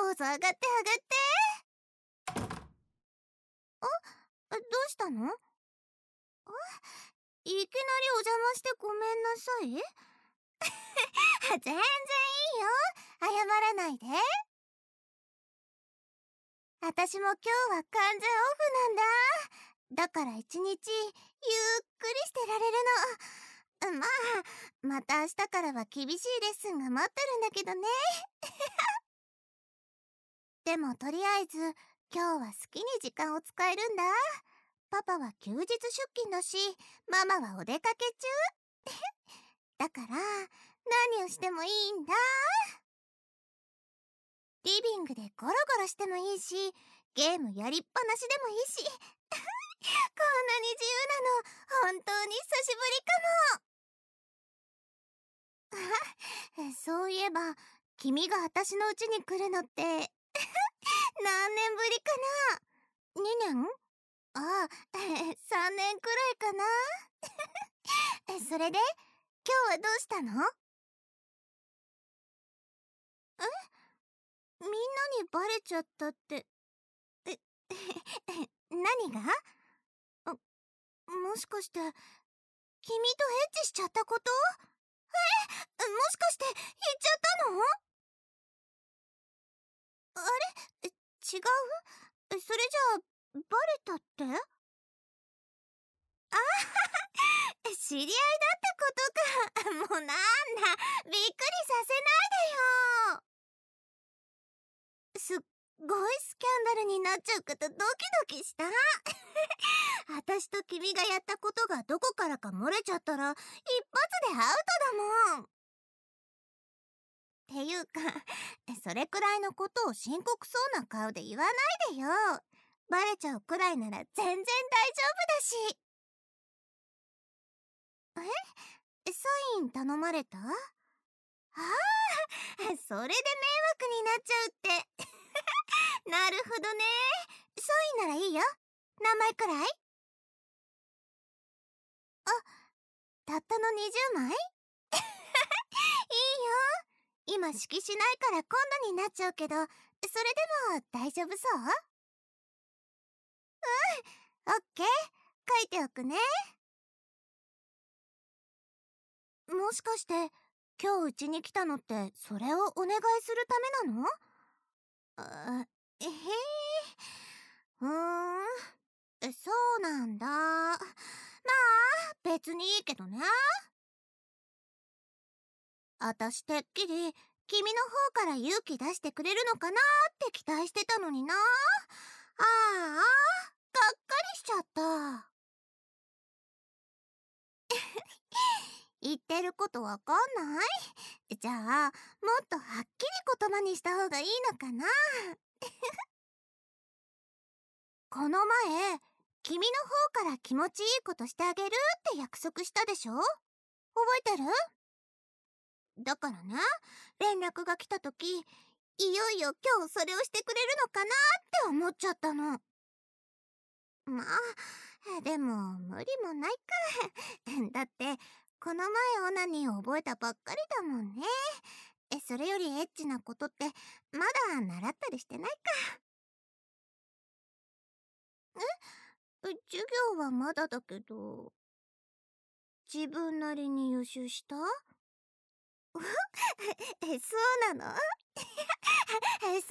どうぞ上がって上がって。どうしたの？いきなりお邪魔してごめんなさい。全然いいよ。謝らないで。私も今日は完全オフなんだ。だから一日ゆっくりしてられるの。また明日からは厳しいレッスンが待ってるんだけどね。でもとりあえず今日は好きに時間を使えるんだ。パパは休日出勤だし、ママはお出かけ中。だから何をしてもいいんだ。リビングでゴロゴロしてもいいし、ゲームやりっぱなしでもいいし。こんなに自由なの本当に久しぶりかも。そういえば君が私の家に来るのって何年ぶりかな。2年？ああ、3年くらいかな。それで今日はどうしたの？みんなにバレちゃったって。何が？もしかして君とエッチしちゃったこと？もしかして言っちゃったの？あれ？違う？それじゃあバレたって？知り合いだってことか。もうなんだ、びっくりさせないでよ。すっごいスキャンダルになっちゃうことドキドキした。私と君がやったことがどこからか漏れちゃったら一発でアウトだもん。っていうか、それくらいのことを深刻そうな顔で言わないでよ。バレちゃうくらいなら全然大丈夫だし。サイン頼まれた？それで迷惑になっちゃうって。なるほどね。サインならいいよ。何枚くらい？たったの20枚？いいよ。今式しないから今度になっちゃうけど、それでも大丈夫そう？オッケー。書いておくね。もしかして今日うちに来たのってそれをお願いするためなの？うーん、そうなんだ。まあ別にいいけどね。あたしてっきり君の方から勇気出してくれるのかなって期待してたのにな。がっかりしちゃった。言ってることわかんない？じゃあもっとはっきり言葉にした方がいいのかな。この前君の方から気持ちいいことしてあげるって約束したでしょ？覚えてる？だからね、連絡が来た時、いよいよ今日それをしてくれるのかなって思っちゃったの。まあでも無理もないか。だってこの前オナニーを覚えたばっかりだもんね。それよりエッチなことってまだ習ったりしてないか。授業はまだだけど、自分なりに予習した？そうなの？それで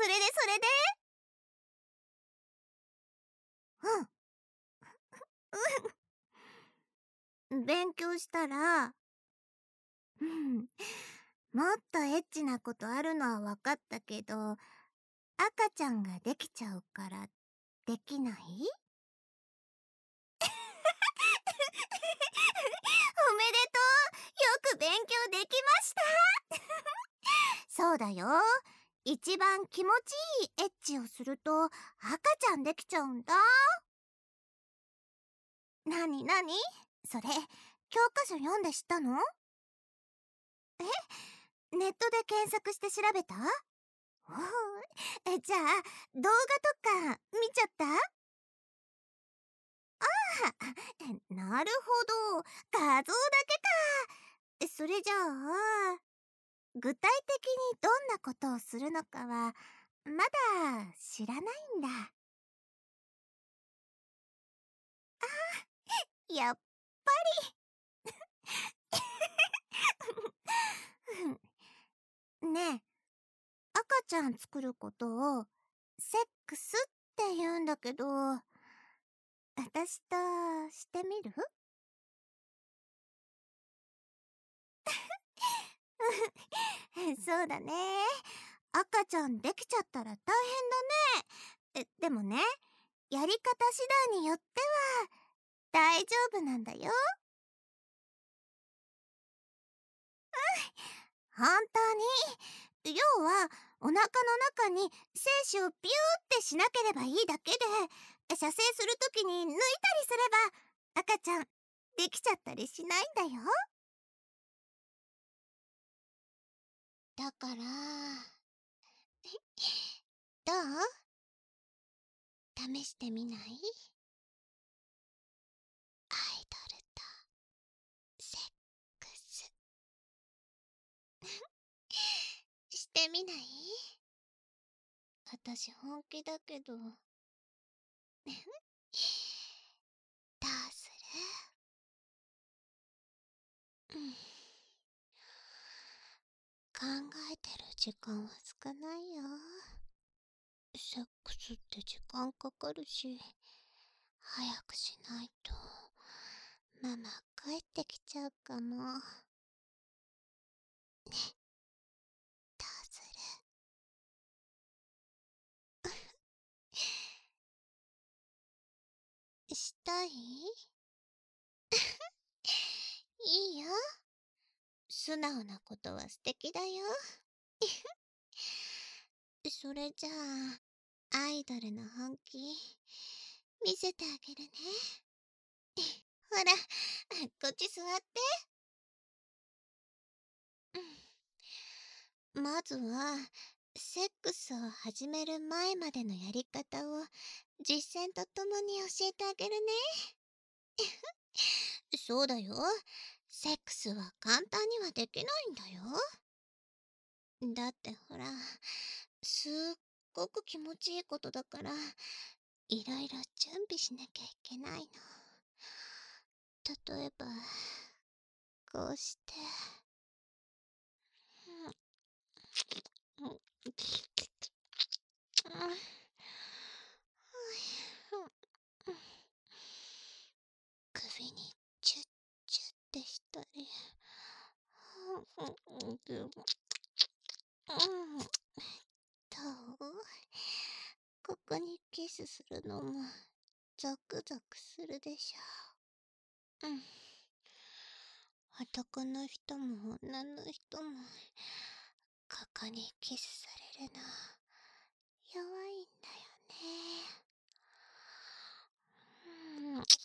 勉強したら、もっとエッチなことあるのは分かったけど、赤ちゃんができちゃうからできない？おめでとう。よく勉強できました。そうだよ。一番気持ちいいエッチをすると赤ちゃんできちゃうんだ。なにそれ教科書読んで知ったの？ネットで検索して調べた？じゃあ動画とか見ちゃった？なるほど、画像だけか。それじゃあ具体的にどんなことをするのかはまだ知らないんだ。やっぱりねえ、赤ちゃん作ることをセックスって言うんだけど、私としてみる？そうだね。赤ちゃんできちゃったら大変だね。でもね、やり方次第によっては大丈夫なんだよ。本当に。要は、お腹の中に精子をビューってしなければいいだけで、射精するときに抜いたりすれば、赤ちゃん、できちゃったりしないんだよ。だから、どう？試してみない？アイドルとセックスしてみない？私本気だけど。どうする？考えてる時間は少ないよ。セックスって時間かかるし、早くしないとママ帰ってきちゃうかも。ね、どうする？したい？いいよ。素直なことは素敵だよ。それじゃあ、アイドルの本気、見せてあげるね。ほら、こっち座って。まずは、セックスを始める前までのやり方を実践とともに教えてあげるね。そうだよ。セックスは簡単にはできないんだよ。だってほら、すっごく気持ちいいことだから、いろいろ準備しなきゃいけないの。例えば、こうして。うんうん首にチュッチュッってしたり。どう？ここにキスするのもゾクゾクするでしょ。男の人も女の人もここにキスされるの弱いんだよね。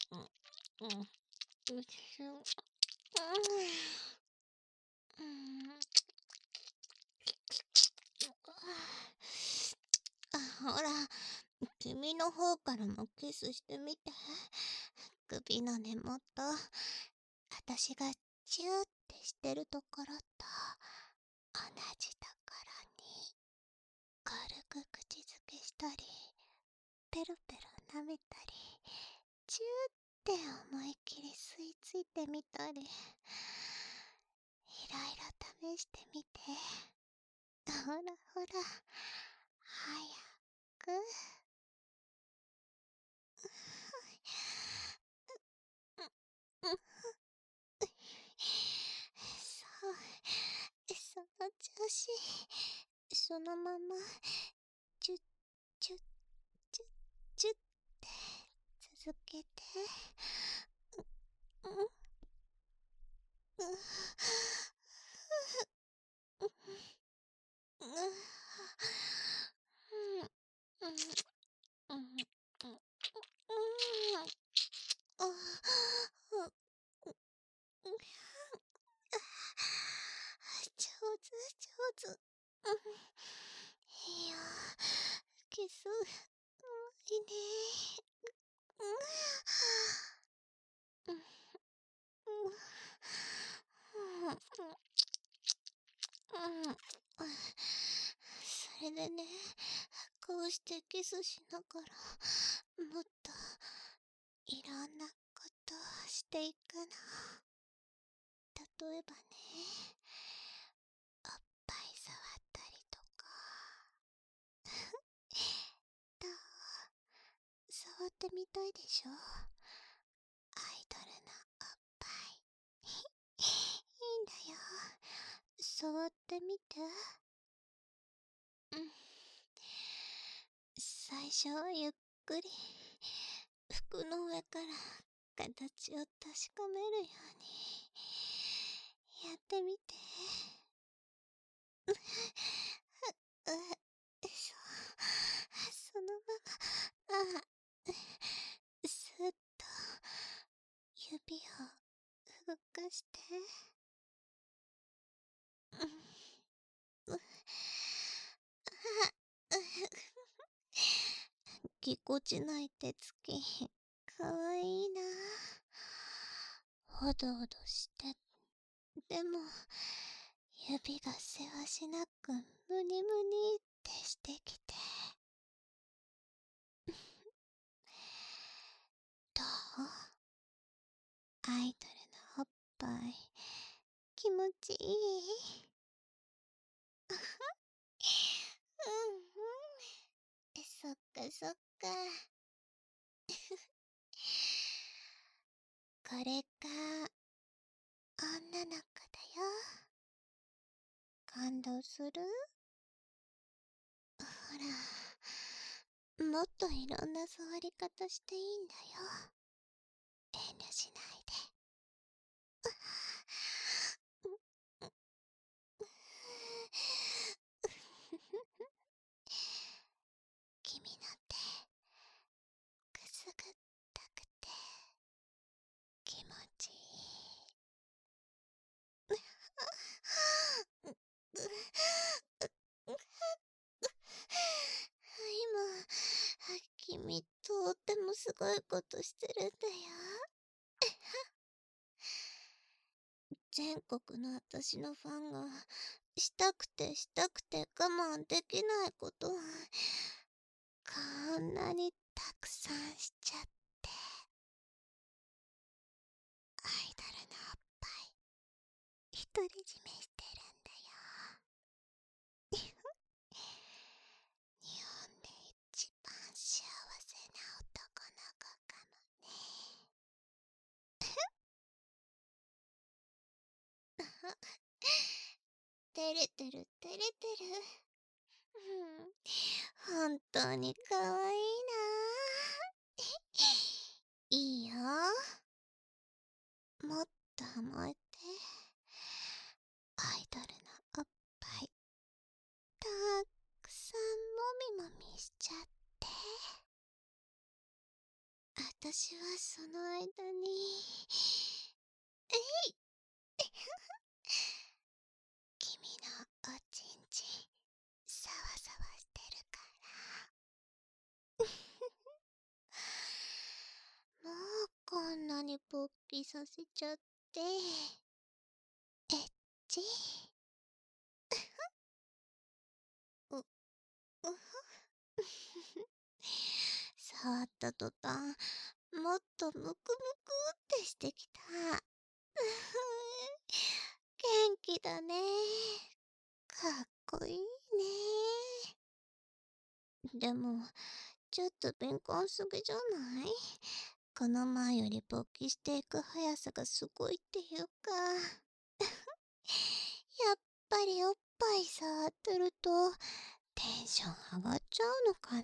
ほら、君の方からもキスしてみて。首の根元、私がチューってしてるところと同じところに軽く口づけしたり、ペロペロ舐めたり、チューって思いっきり吸い付いてみたり、いろいろ試してみて。ほらほら、早く。そう、その調子。そのまま、チュッチュッチュッチュッって続けて。うんうん上手上手。いいよ、キスうまいね。それでね、 こうしてキスしながら、もっといろんなことをしていくの。例えばね、おっぱい触ったりとか。どう？触ってみたいでしょ？アイドルのおっぱい。いいんだよ。触ってみて。うん。最初はゆっくり服の上から形を確かめるようにやってみて。そのまま、すっと指を動かして。ぎこちない手つき、かわいいな。ほどほどして、でも、指がせわしなくムニムニってしてきて。どう？アイドルのおっぱい、気持ちいい？うんうん。そっかそっか。これが女の子だよ。感動する？ほら、もっといろんな触り方していいんだよ。遠慮しないで。君の手、くすぐったくて気持ちいい。今、君とってもすごいことしてるんだよ。全国の私のファンがしたくてしたくて我慢できないことをこんなにたくさんしちゃって。アイドルのおっぱい独り占めしてるんだよ。日本で一番幸せな男の子かもね。照れてる照れてる。本当にかわいいな。いいよ。もっと甘えて。アイドルのおっぱいたくさんもみもみしちゃって。私はその間に君のおちんちんさわさわしてるから。もうこんなに勃起させちゃってエッチ。うう触った途端もっとムクムクってしてきた。元気だね。かっこいいね。でもちょっと敏感すぎじゃない？この前より勃起していく速さがすごいっていうか。やっぱりおっぱい触ってるとテンション上がっちゃうのかな。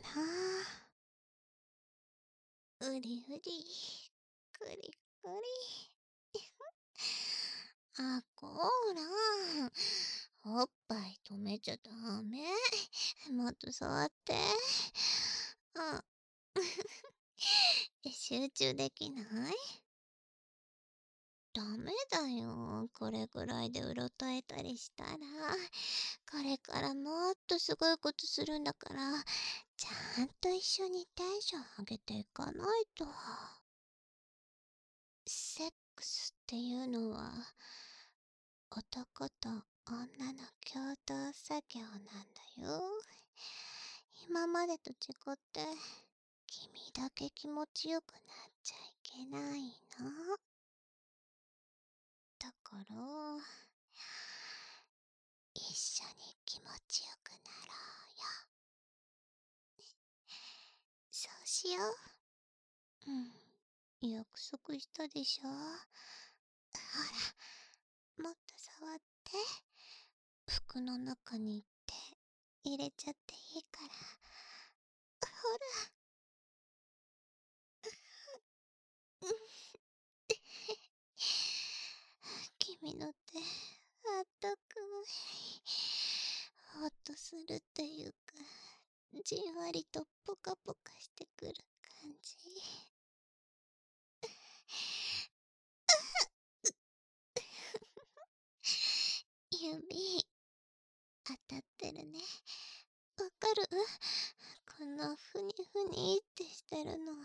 うりうり、くりくり。あ、こら、おっぱい止めちゃダメ。もっと触って。あ、集中できない？ダメだよ。これぐらいでうろたえたりしたら、これからもっとすごいことするんだから、ちゃんと一緒にテンション上げていかないと。セックスっていうのは、男と女の共同作業なんだよ。 今までと違って君だけ気持ちよくなっちゃいけないの。だから一緒に気持ちよくなろうよ。そうしよう。約束したでしょ。ほら、もっと触って。服の中に手入れちゃっていいから。ほら。君の手、あったかい。ほっとするっていうか、じんわりとポカポカしてくる感じ。指、当たってるね。わかる？このふにふにってしてるの。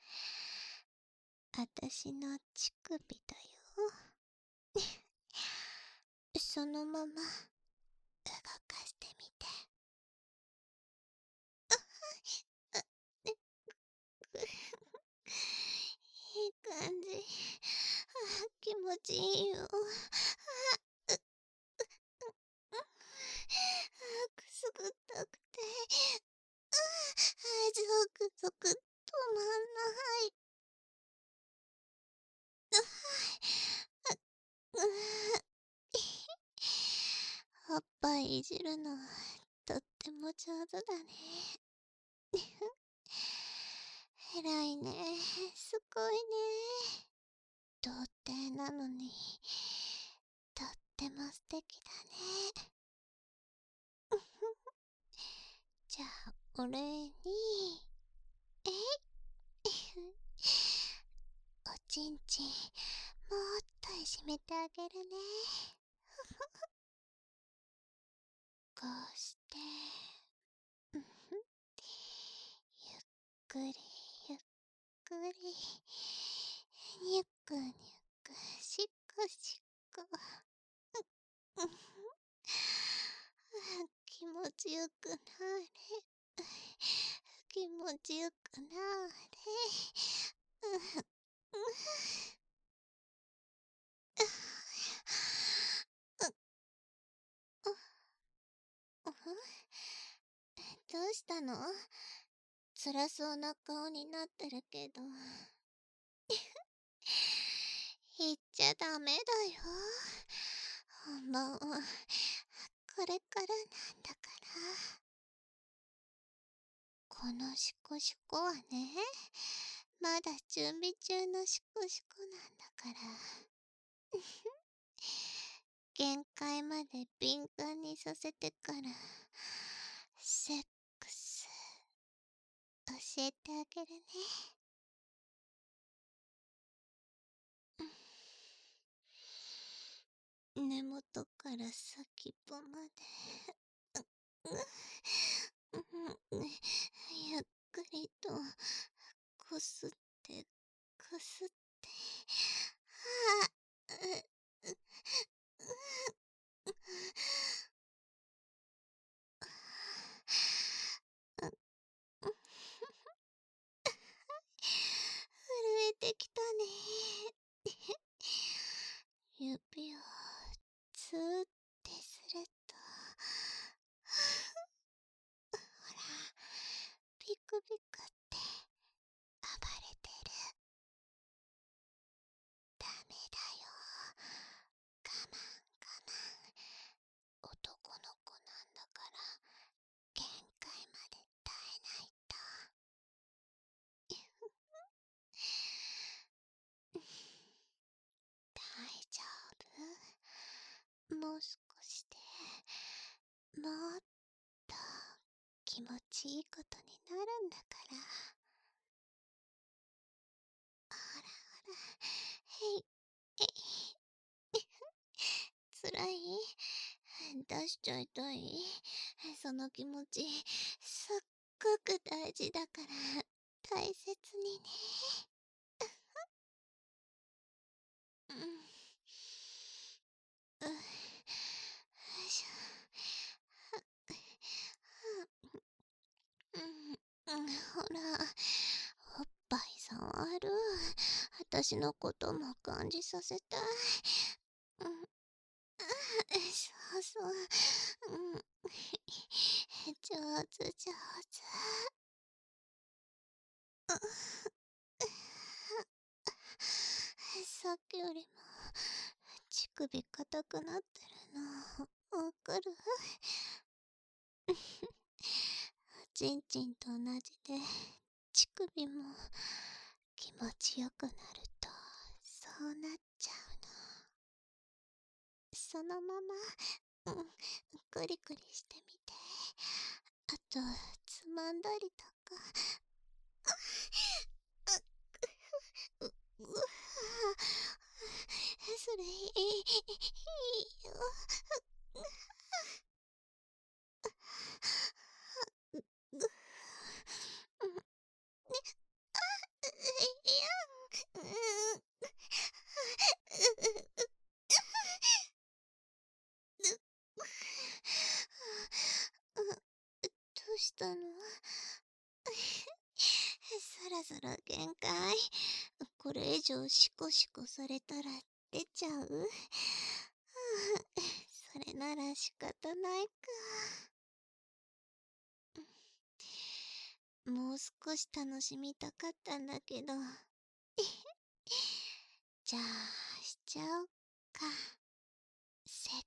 あたしの乳首だよ。そのまま動かしてみて。いい感じ。気持ちいいよ。くすぐったくて。ゾクゾク止まんない。おっぱいいじるのとっても上手だね。偉いね。すごいね。童貞なのにとっても素敵だね。じゃあお礼にえいおちんちんもっといじめてあげるね。こうしてゆっくりゆっくりにゅくにゅくしこしこ気持ちよくなれ。気持ちよくなれ。どうしたの？辛そうな顔になってるけど。言っちゃダメだよ。本番はこれからなんだから。このシコシコはね、まだ準備中のシコシコなんだから。限界まで敏感にさせてからセックス教えてあげるね。根元から先っぽまでゆっくりとこすってこすって震えてきたね。指をツーってするとほらピクピクって暴れてる。ダメだよ。我慢我慢。男の子なんだから限界まで耐えないと。大丈夫？もう少しでもっと気持ちいいことになるんだから。ほらほら、へいえい。つらい？出しちゃいたい？その気持ちすっごく大事だから大切にね。うん、よいしょ。 私のことも感じさせたい。うん、そうそう。うん、上手上手。さっきよりも乳首硬くなってるのわかる？ちんちんと同じで乳首も気持ちよくなるとそうなっちゃうの。そのまま、クリクリしてみて。あとつまんだりとか。ううわ、それいいよ。いや、どうしたの？そろそろ限界。これ以上シコシコされたら出ちゃう？それなら仕方ないか。もう少し楽しみたかったんだけど。じゃあしちゃおっか。せっ